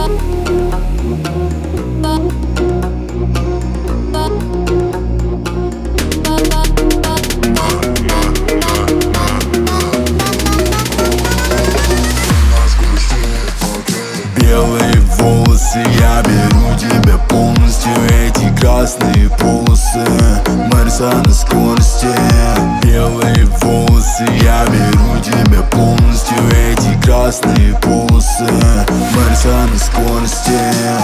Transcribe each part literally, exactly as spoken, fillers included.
Белые волосы, я беру тебя полностью. Эти красные полосы, Марса на скорости. Белые волосы, я беру тебя полностью. Эти красные полосы, Марса на скорости.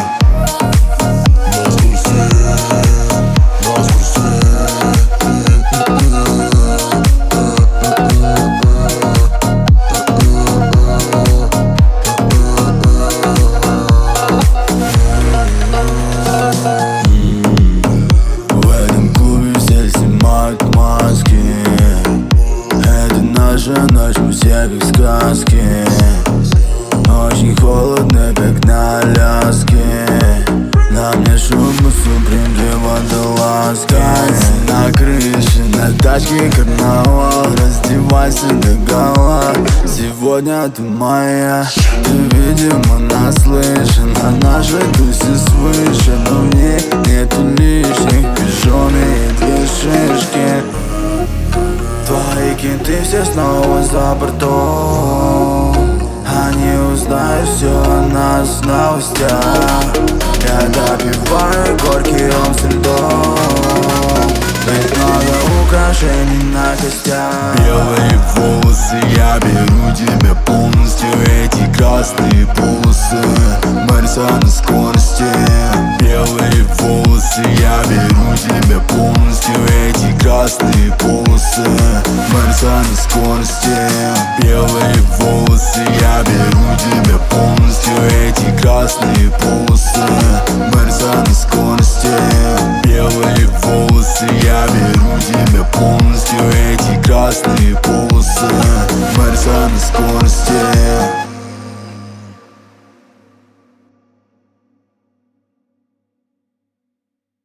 Ночь, мы все как сказки. Очень холодно, как на Аляске. На мне шуба Суприм для водолазки. На крыше, на тачке карнавал. Раздевайся догола, сегодня ты моя. Ты, видимо, наслышан о нашей тусе свыше, но в ней нету лишних пижоны и две шишки. Твои кенты все снова за бортом. Они узнают все о нас в новостях. Я допиваю горький ром с льдом. Ведь много украшений на костях. Белые волосы, я беру тебя полностью. Эти красные полосы, Марса на скорости. Белые волосы, я беру тебя полностью. Эти красные полосы, Марса на скорости. Белые волосы, я беру тебя полностью. Эти красные полосы, Марса на скорости. Белые волосы, я беру тебя полностью. Эти красные полосы.